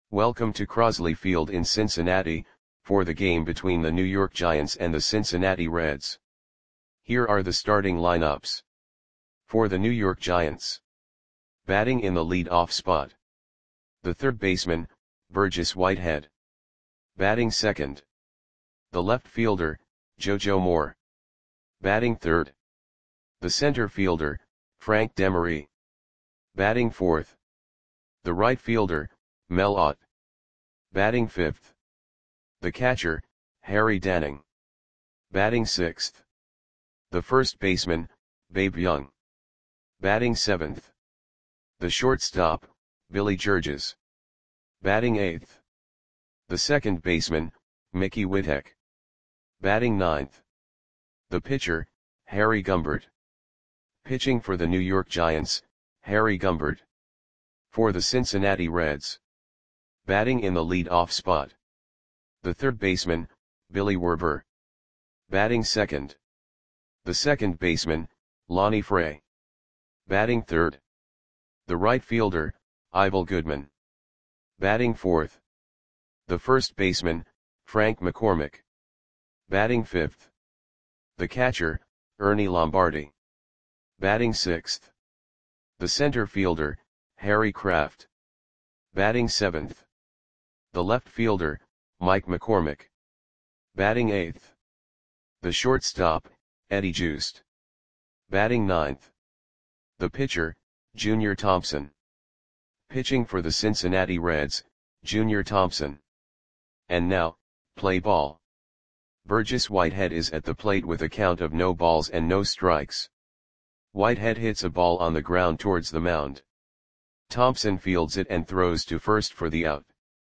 Welcome to Crosley Field in Cincinnati, for the game between the New York Giants and the Cincinnati Reds. Here are the starting lineups. For the New York Giants. Batting in the lead-off spot. The third baseman, Burgess Whitehead. Batting second. The left fielder, JoJo Moore. Batting third. The center fielder, Frank Demery. Batting fourth. The right fielder, Mel Ott. Batting fifth. The catcher, Harry Danning. Batting sixth. The first baseman, Babe Young. Batting seventh. The shortstop, Billy Georges. Batting eighth. The second baseman, Mickey Whittek. Batting ninth. The pitcher, Harry Gumbert. Pitching for the New York Giants, Harry Gumbert. For the Cincinnati Reds. Batting in the lead-off spot. The third baseman, Billy Werber. Batting second. The second baseman, Lonnie Fray. Batting third. The right fielder, Ivel Goodman. Batting fourth. The first baseman, Frank McCormick. Batting fifth. The catcher, Ernie Lombardi. Batting sixth. The center fielder, Harry Kraft. Batting seventh. The left fielder, Mike McCormick. Batting eighth. The shortstop, Eddie Joost. Batting ninth. The pitcher, Junior Thompson. Pitching for the Cincinnati Reds, Junior Thompson. And now, play ball. Burgess Whitehead is at the plate with a count of no balls and no strikes. Whitehead hits a ball on the ground towards the mound. Thompson fields it and throws to first for the out.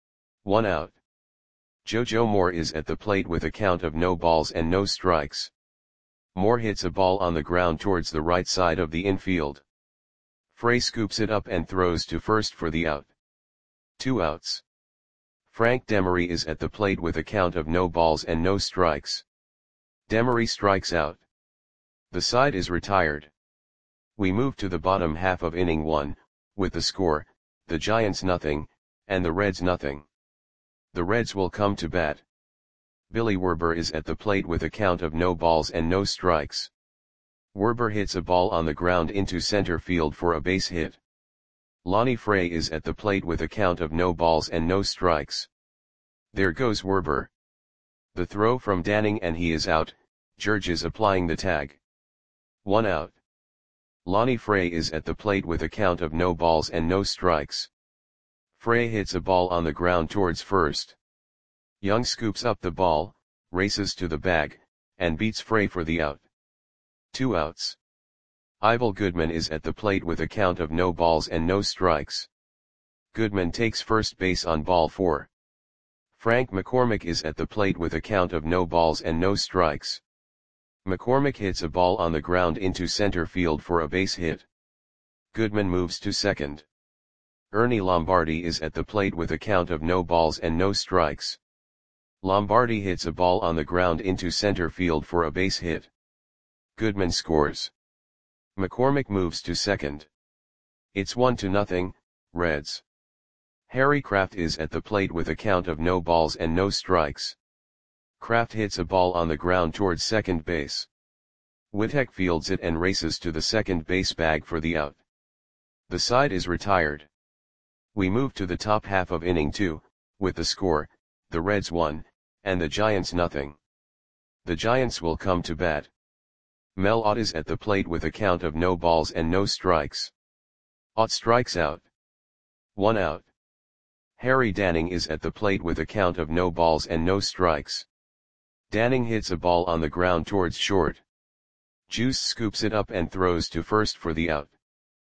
1 out. JoJo Moore is at the plate with a count of no balls and no strikes. Moore hits a ball on the ground towards the right side of the infield. Fray scoops it up and throws to first for the out. 2 outs. Frank Demery is at the plate with a count of no balls and no strikes. Demery strikes out. The side is retired. We move to the bottom half of inning 1, with the score, the Giants nothing, and the Reds nothing. The Reds will come to bat. Billy Werber is at the plate with a count of no balls and no strikes. Werber hits a ball on the ground into center field for a base hit. Lonnie Fray is at the plate with a count of no balls and no strikes. There goes Werber. The throw from Danning and he is out, Georges applying the tag. 1 out. Lonnie Fray is at the plate with a count of no balls and no strikes. Fray hits a ball on the ground towards first. Young scoops up the ball, races to the bag, and beats Fray for the out. 2 outs. Ivel Goodman is at the plate with a count of no balls and no strikes. Goodman takes first base on ball 4. Frank McCormick is at the plate with a count of no balls and no strikes. McCormick hits a ball on the ground into center field for a base hit. Goodman moves to second. Ernie Lombardi is at the plate with a count of no balls and no strikes. Lombardi hits a ball on the ground into center field for a base hit. Goodman scores. McCormick moves to second. It's 1-0, Reds. Harry Kraft is at the plate with a count of no balls and no strikes. Kraft hits a ball on the ground towards second base. Whittek fields it and races to the second base bag for the out. The side is retired. We move to the top half of inning 2, with the score, the Reds 1, and the Giants nothing. The Giants will come to bat. Mel Ott is at the plate with a count of no balls and no strikes. Ott strikes out. 1 out. Harry Danning is at the plate with a count of no balls and no strikes. Danning hits a ball on the ground towards short. Juice scoops it up and throws to first for the out.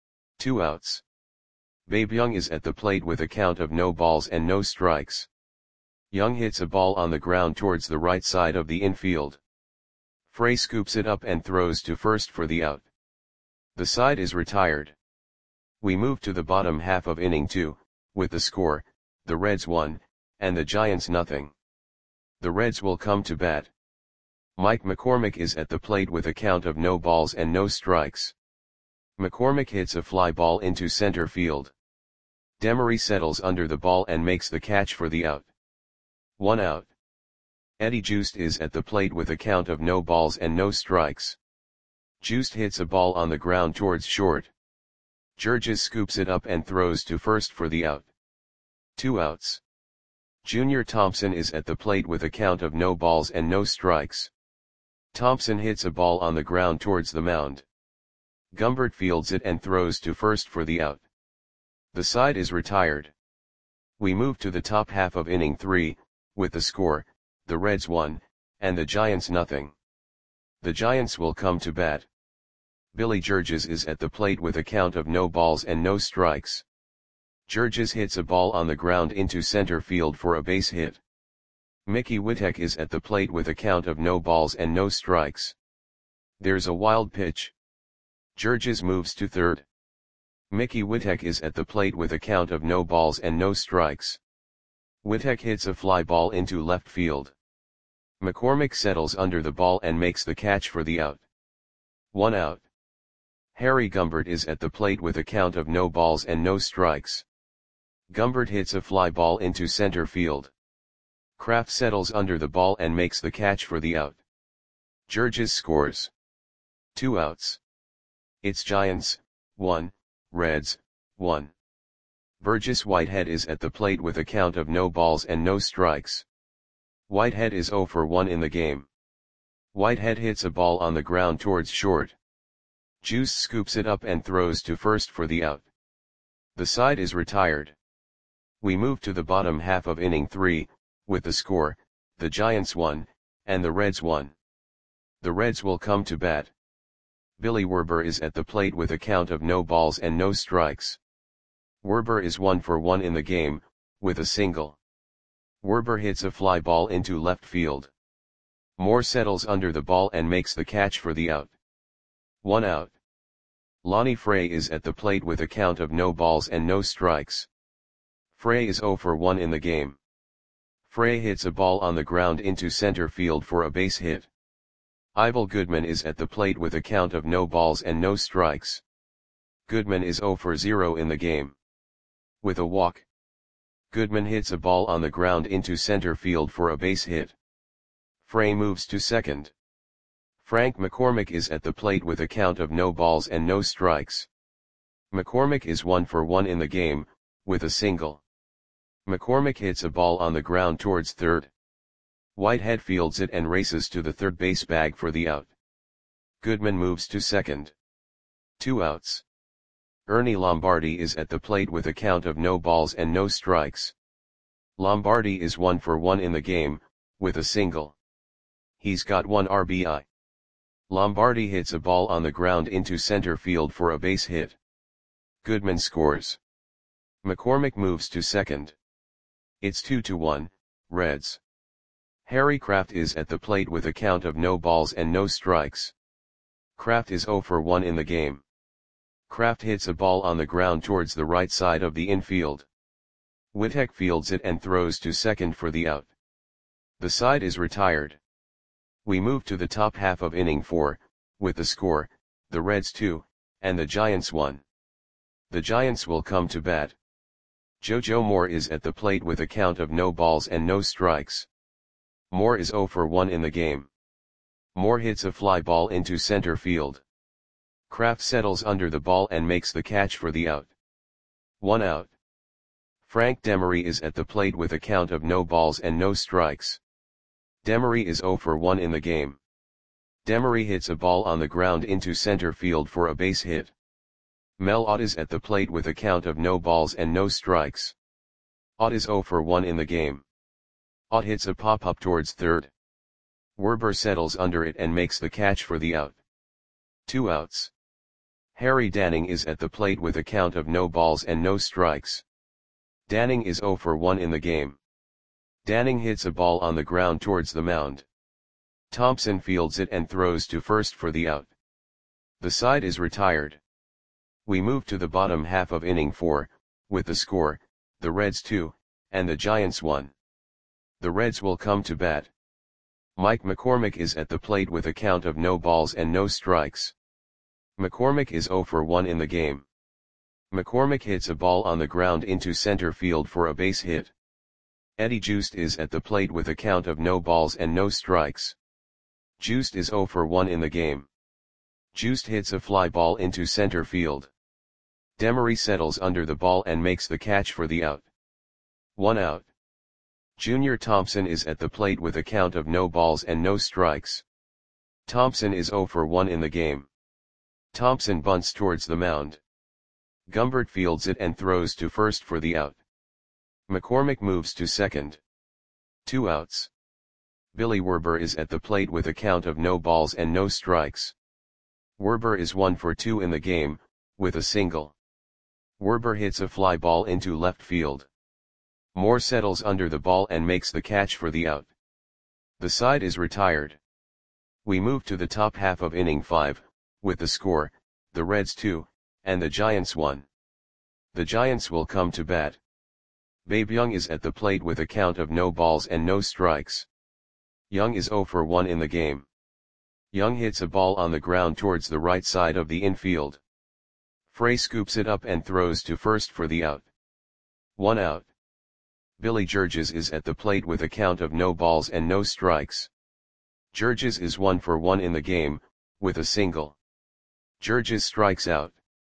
2 outs. Babe Young is at the plate with a count of no balls and no strikes. Young hits a ball on the ground towards the right side of the infield. Fray scoops it up and throws to first for the out. The side is retired. We move to the bottom half of inning 2, with the score, the Reds 1, and the Giants nothing. The Reds will come to bat. Mike McCormick is at the plate with a count of no balls and no strikes. McCormick hits a fly ball into center field. Demery settles under the ball and makes the catch for the out. 1 out. Eddie Joost is at the plate with a count of no balls and no strikes. Joost hits a ball on the ground towards short. Georges scoops it up and throws to first for the out. 2 outs. Junior Thompson is at the plate with a count of no balls and no strikes. Thompson hits a ball on the ground towards the mound. Gumbert fields it and throws to first for the out. The side is retired. We move to the top half of inning 3, with the score, the Reds 1, and the Giants nothing. The Giants will come to bat. Billy Georges is at the plate with a count of no balls and no strikes. Georges hits a ball on the ground into center field for a base hit. Mickey Witek is at the plate with a count of no balls and no strikes. There's a wild pitch. Georges moves to third. Mickey Witek is at the plate with a count of no balls and no strikes. Witek hits a fly ball into left field. McCormick settles under the ball and makes the catch for the out. 1 out. Harry Gumbert is at the plate with a count of no balls and no strikes. Gumbert hits a fly ball into center field. Kraft settles under the ball and makes the catch for the out. Georges scores. 2 outs. It's Giants, 1, Reds, 1. Burgess Whitehead is at the plate with a count of no balls and no strikes. Whitehead is 0 for 1 in the game. Whitehead hits a ball on the ground towards short. Juice scoops it up and throws to first for the out. The side is retired. We move to the bottom half of inning 3, with the score, the Giants 1, and the Reds 1. The Reds will come to bat. Billy Werber is at the plate with a count of no balls and no strikes. Werber is 1 for 1 in the game, with a single. Werber hits a fly ball into left field. Moore settles under the ball and makes the catch for the out. 1 out. Lonnie Frey is at the plate with a count of no balls and no strikes. Frey is 0 for 1 in the game. Frey hits a ball on the ground into center field for a base hit. Ivel Goodman is at the plate with a count of no balls and no strikes. Goodman is 0 for 0 in the game. With a walk. Goodman hits a ball on the ground into center field for a base hit. Frey moves to second. Frank McCormick is at the plate with a count of no balls and no strikes. McCormick is 1 for 1 in the game, with a single. McCormick hits a ball on the ground towards third. Whitehead fields it and races to the third base bag for the out. Goodman moves to second. 2 outs. Ernie Lombardi is at the plate with a count of no balls and no strikes. Lombardi is 1 for 1 in the game, with a single. He's got 1 RBI. Lombardi hits a ball on the ground into center field for a base hit. Goodman scores. McCormick moves to second. It's 2-1, Reds. Harry Kraft is at the plate with a count of no balls and no strikes. Kraft is 0 for 1 in the game. Kraft hits a ball on the ground towards the right side of the infield. Witek fields it and throws to second for the out. The side is retired. We move to the top half of inning 4, with the score, the Reds 2, and the Giants 1. The Giants will come to bat. JoJo Moore is at the plate with a count of no balls and no strikes. Moore is 0 for 1 in the game. Moore hits a fly ball into center field. Kraft settles under the ball and makes the catch for the out. 1 out. Frank Demery is at the plate with a count of no balls and no strikes. Demery is 0 for 1 in the game. Demery hits a ball on the ground into center field for a base hit. Mel Ott is at the plate with a count of no balls and no strikes. Ott is 0 for 1 in the game. Ott hits a pop-up towards third. Werber settles under it and makes the catch for the out. 2 outs. Harry Danning is at the plate with a count of no balls and no strikes. Danning is 0 for 1 in the game. Danning hits a ball on the ground towards the mound. Thompson fields it and throws to first for the out. The side is retired. We move to the bottom half of inning 4, with the score, the Reds 2, and the Giants 1. The Reds will come to bat. Mike McCormick is at the plate with a count of no balls and no strikes. McCormick is 0 for 1 in the game. McCormick hits a ball on the ground into center field for a base hit. Eddie Juiced is at the plate with a count of no balls and no strikes. Juiced is 0 for 1 in the game. Juiced hits a fly ball into center field. Demery settles under the ball and makes the catch for the out. 1 out. Junior Thompson is at the plate with a count of no balls and no strikes. Thompson is 0 for 1 in the game. Thompson bunts towards the mound. Gumbert fields it and throws to first for the out. McCormick moves to second. 2 outs. Billy Werber is at the plate with a count of no balls and no strikes. Werber is 1 for 2 in the game, with a single. Werber hits a fly ball into left field. Moore settles under the ball and makes the catch for the out. The side is retired. We move to the top half of inning 5, with the score, the Reds 2, and the Giants 1. The Giants will come to bat. Babe Young is at the plate with a count of no balls and no strikes. Young is 0 for 1 in the game. Young hits a ball on the ground towards the right side of the infield. Frey scoops it up and throws to first for the out. 1 out. Billy Georges is at the plate with a count of no balls and no strikes. Georges is 1 for 1 in the game, with a single. Georges strikes out.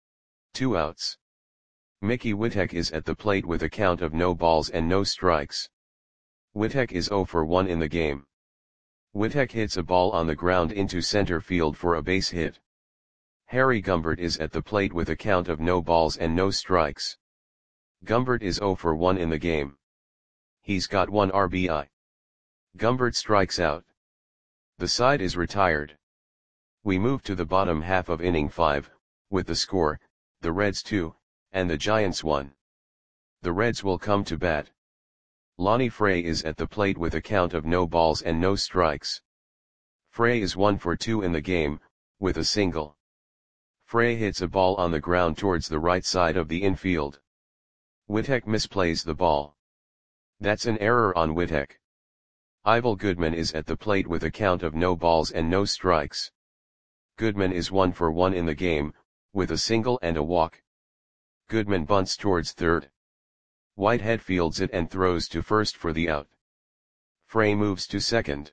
2 outs. Mickey Witek is at the plate with a count of no balls and no strikes. Witek is 0 for 1 in the game. Witek hits a ball on the ground into center field for a base hit. Harry Gumbert is at the plate with a count of no balls and no strikes. Gumbert is 0 for 1 in the game. He's got 1 RBI. Gumbert strikes out. The side is retired. We move to the bottom half of inning 5, with the score, the Reds 2, and the Giants 1. The Reds will come to bat. Lonnie Frey is at the plate with a count of no balls and no strikes. Frey is 1 for 2 in the game, with a single. Frey hits a ball on the ground towards the right side of the infield. Witek misplays the ball. That's an error on Witek. Ivel Goodman is at the plate with a count of no balls and no strikes. Goodman is 1 for 1 in the game, with a single and a walk. Goodman bunts towards third. Whitehead fields it and throws to first for the out. Frey moves to second.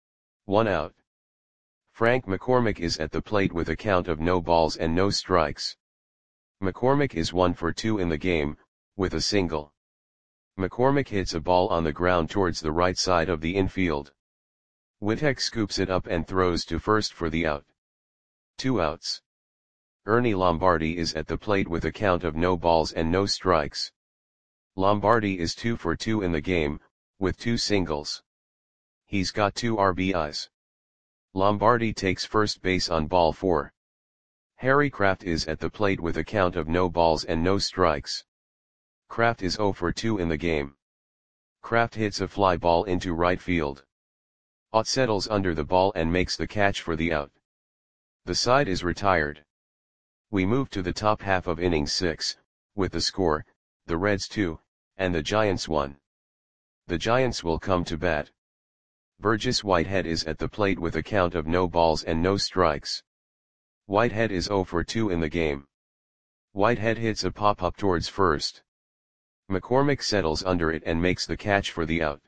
1 out. Frank McCormick is at the plate with a count of no balls and no strikes. McCormick is 1 for 2 in the game, with a single. McCormick hits a ball on the ground towards the right side of the infield. Witek scoops it up and throws to first for the out. 2 outs. Ernie Lombardi is at the plate with a count of no balls and no strikes. Lombardi is 2 for 2 in the game, with 2 singles. He's got 2 RBIs. Lombardi takes first base on ball 4. Harry Kraft is at the plate with a count of no balls and no strikes. Kraft is 0 for 2 in the game. Kraft hits a fly ball into right field. Ott settles under the ball and makes the catch for the out. The side is retired. We move to the top half of inning 6, with the score, the Reds 2, and the Giants 1. The Giants will come to bat. Burgess Whitehead is at the plate with a count of no balls and no strikes. Whitehead is 0 for 2 in the game. Whitehead hits a pop-up towards first. McCormick settles under it and makes the catch for the out.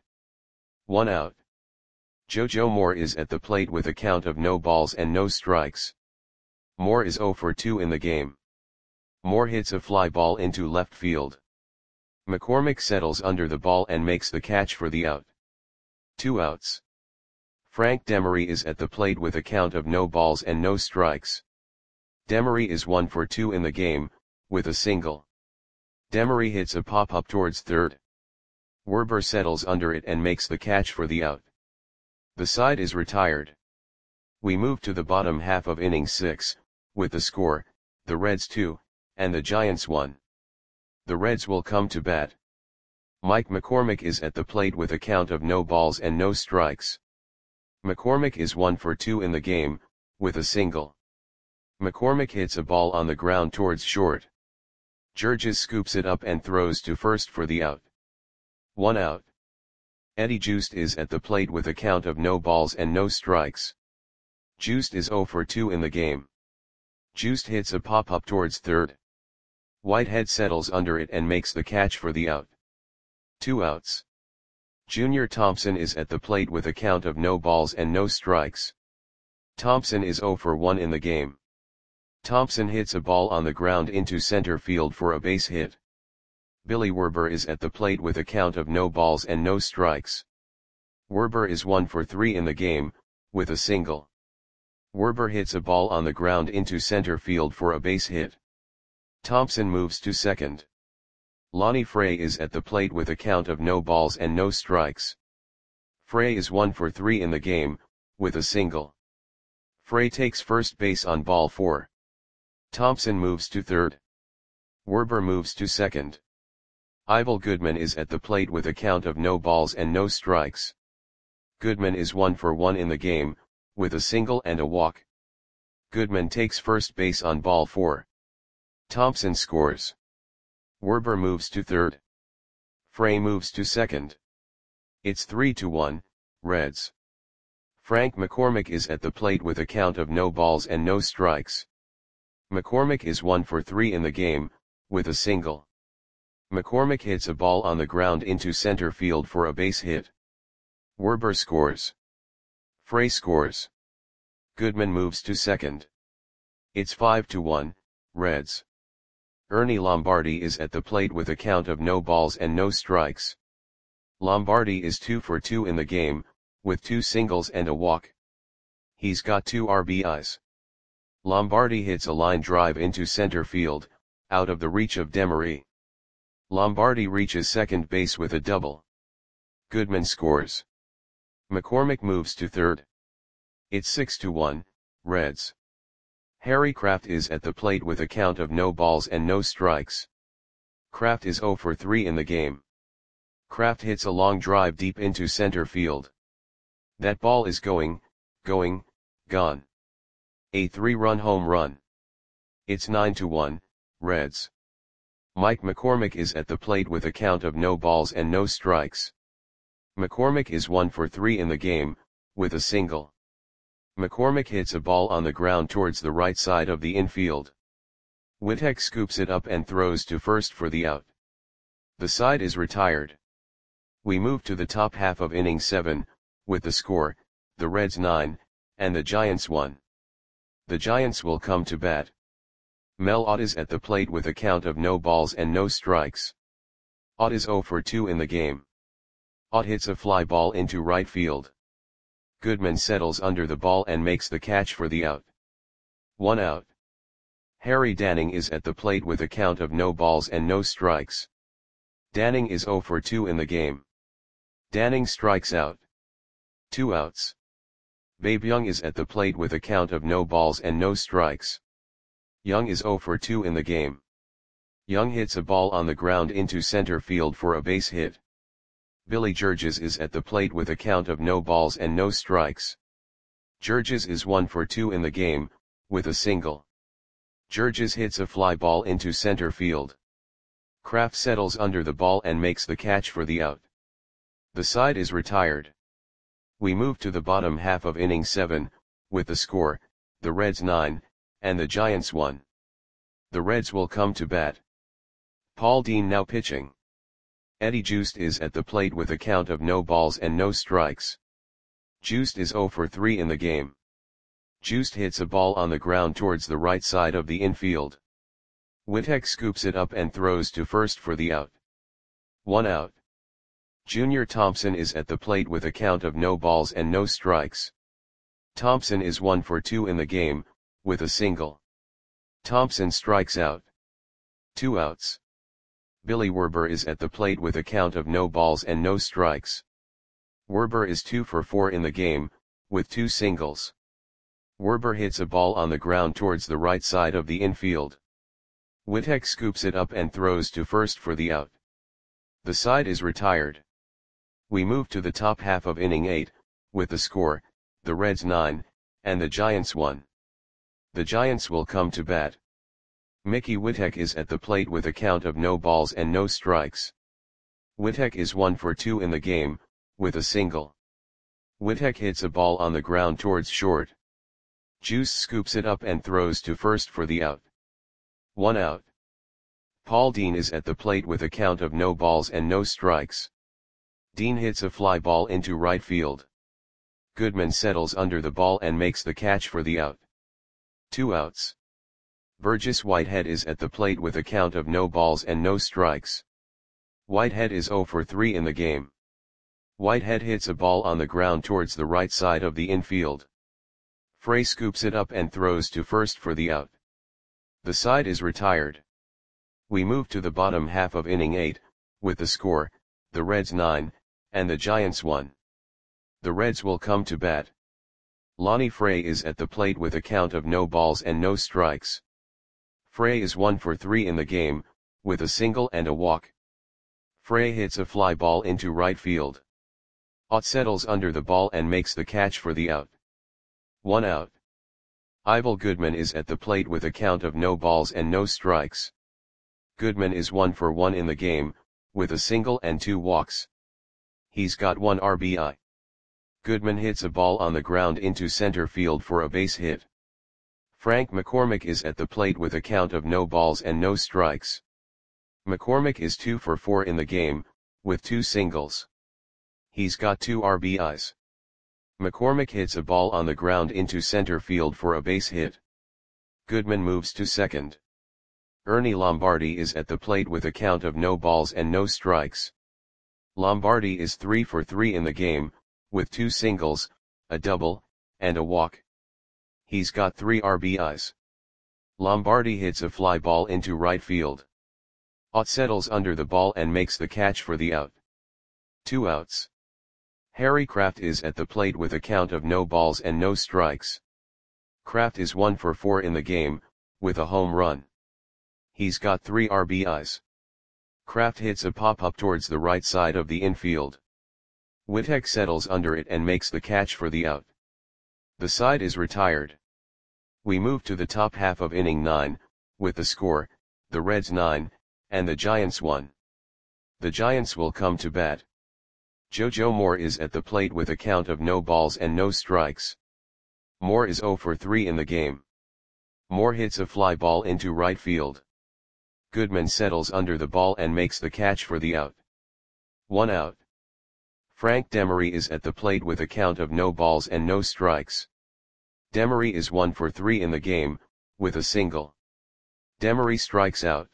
1 out. JoJo Moore is at the plate with a count of no balls and no strikes. Moore is 0 for 2 in the game. Moore hits a fly ball into left field. McCormick settles under the ball and makes the catch for the out. 2 outs. Frank Demery is at the plate with a count of no balls and no strikes. Demery is 1 for 2 in the game, with a single. Demery hits a pop-up towards third. Werber settles under it and makes the catch for the out. The side is retired. We move to the bottom half of inning 6, with the score, the Reds 2, and the Giants 1. The Reds will come to bat. Mike McCormick is at the plate with a count of no balls and no strikes. McCormick is 1 for 2 in the game, with a single. McCormick hits a ball on the ground towards short. Georges scoops it up and throws to first for the out. 1 out. Eddie Juiced is at the plate with a count of no balls and no strikes. Juiced is 0 for 2 in the game. Juiced hits a pop-up towards third. Whitehead settles under it and makes the catch for the out. 2 outs. Junior Thompson is at the plate with a count of no balls and no strikes. Thompson is 0 for 1 in the game. Thompson hits a ball on the ground into center field for a base hit. Billy Werber is at the plate with a count of no balls and no strikes. Werber is 1 for 3 in the game, with a single. Werber hits a ball on the ground into center field for a base hit. Thompson moves to second. Lonnie Frey is at the plate with a count of no balls and no strikes. Frey is 1 for 3 in the game, with a single. Frey takes first base on ball 4. Thompson moves to third. Werber moves to second. Ivel Goodman is at the plate with a count of no balls and no strikes. Goodman is 1 for 1 in the game, with a single and a walk. Goodman takes first base on ball 4. Thompson scores. Werber moves to third. Frey moves to second. It's 3-1, Reds. Frank McCormick is at the plate with a count of no balls and no strikes. McCormick is 1 for 3 in the game, with a single. McCormick hits a ball on the ground into center field for a base hit. Werber scores. Frey scores. Goodman moves to second. It's 5-1, Reds. Ernie Lombardi is at the plate with a count of no balls and no strikes. Lombardi is 2 for 2 in the game, with 2 singles and a walk. He's got 2 RBIs. Lombardi hits a line drive into center field, out of the reach of Demery. Lombardi reaches second base with a double. Goodman scores. McCormick moves to third. It's 6-1, Reds. Harry Kraft is at the plate with a count of no balls and no strikes. Kraft is 0 for 3 in the game. Kraft hits a long drive deep into center field. That ball is gone. A 3-run home run. It's 9-1, Reds. Mike McCormick is at the plate with a count of no balls and no strikes. McCormick is 1 for 3 in the game, with a single. McCormick hits a ball on the ground towards the right side of the infield. Wittek scoops it up and throws to first for the out. The side is retired. We move to the top half of inning 7, with the score, the Reds 9, and the Giants 1. The Giants will come to bat. Mel Ott is at the plate with a count of no balls and no strikes. Ott is 0 for 2 in the game. Ott hits a fly ball into right field. Goodman settles under the ball and makes the catch for the out. 1 out. Harry Danning is at the plate with a count of no balls and no strikes. Danning is 0 for 2 in the game. Danning strikes out. 2 outs. Babe Young is at the plate with a count of no balls and no strikes. Young is 0 for 2 in the game. Young hits a ball on the ground into center field for a base hit. Billy Georges is at the plate with a count of no balls and no strikes. Georges is 1 for 2 in the game, with a single. Georges hits a fly ball into center field. Kraft settles under the ball and makes the catch for the out. The side is retired. We move to the bottom half of inning 7, with the score, the Reds 9, and the Giants 1. The Reds will come to bat. Paul Dean now pitching. Eddie Joost is at the plate with a count of no balls and no strikes. Joost is 0 for 3 in the game. Joost hits a ball on the ground towards the right side of the infield. Wittek scoops it up and throws to first for the out. 1 out. Junior Thompson is at the plate with a count of no balls and no strikes. Thompson is 1 for 2 in the game, with a single. Thompson strikes out. 2 outs. Billy Werber is at the plate with a count of no balls and no strikes. Werber is 2 for 4 in the game, with 2 singles. Werber hits a ball on the ground towards the right side of the infield. Wittek scoops it up and throws to first for the out. The side is retired. We move to the top half of inning 8, with the score, the Reds 9, and the Giants 1. The Giants will come to bat. Mickey Wittek is at the plate with a count of no balls and no strikes. Wittek is 1 for 2 in the game, with a single. Wittek hits a ball on the ground towards short. Juice scoops it up and throws to first for the out. 1 out. Paul Dean is at the plate with a count of no balls and no strikes. Dean hits a fly ball into right field. Goodman settles under the ball and makes the catch for the out. 2 outs. Burgess Whitehead is at the plate with a count of no balls and no strikes. Whitehead is 0 for 3 in the game. Whitehead hits a ball on the ground towards the right side of the infield. Frey scoops it up and throws to first for the out. The side is retired. We move to the bottom half of inning 8, with the score, the Reds 9, and the Giants 1. The Reds will come to bat. Lonnie Frey is at the plate with a count of no balls and no strikes. Frey is 1 for 3 in the game, with a single and a walk. Frey hits a fly ball into right field. Ott settles under the ball and makes the catch for the out. 1 out. Ivel Goodman is at the plate with a count of no balls and no strikes. Goodman is 1 for 1 in the game, with a single and 2 walks. He's got 1 RBI. Goodman hits a ball on the ground into center field for a base hit. Frank McCormick is at the plate with a count of no balls and no strikes. McCormick is 2 for 4 in the game, with 2 singles. He's got 2 RBIs. McCormick hits a ball on the ground into center field for a base hit. Goodman moves to second. Ernie Lombardi is at the plate with a count of no balls and no strikes. Lombardi is 3 for 3 in the game, with 2 singles, a double, and a walk. He's got 3 RBIs. Lombardi hits a fly ball into right field. Ott settles under the ball and makes the catch for the out. 2 outs. Harry Kraft is at the plate with a count of no balls and no strikes. Kraft is 1 for 4 in the game, with a home run. He's got 3 RBIs. Kraft hits a pop-up towards the right side of the infield. Wittek settles under it and makes the catch for the out. The side is retired. We move to the top half of inning 9, with the score, the Reds 9, and the Giants 1. The Giants will come to bat. JoJo Moore is at the plate with a count of no balls and no strikes. Moore is 0 for 3 in the game. Moore hits a fly ball into right field. Goodman settles under the ball and makes the catch for the out. 1 out. Frank Demery is at the plate with a count of no balls and no strikes. Demery is 1 for 3 in the game, with a single. Demery strikes out.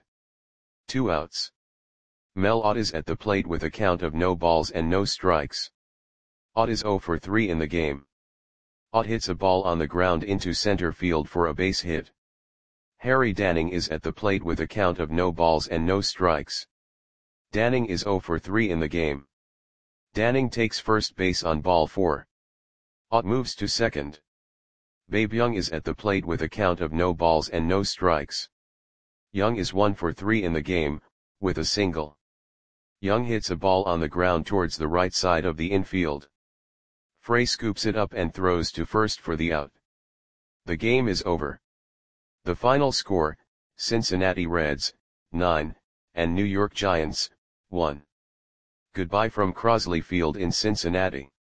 2 outs. Mel Ott is at the plate with a count of no balls and no strikes. Ott is 0 for 3 in the game. Ott hits a ball on the ground into center field for a base hit. Harry Danning is at the plate with a count of no balls and no strikes. Danning is 0 for 3 in the game. Danning takes first base on ball 4. Ott moves to second. Babe Young is at the plate with a count of no balls and no strikes. Young is 1 for 3 in the game, with a single. Young hits a ball on the ground towards the right side of the infield. Frey scoops it up and throws to first for the out. The game is over. The final score, Cincinnati Reds, 9, and New York Giants, 1. Goodbye from Crosley Field in Cincinnati.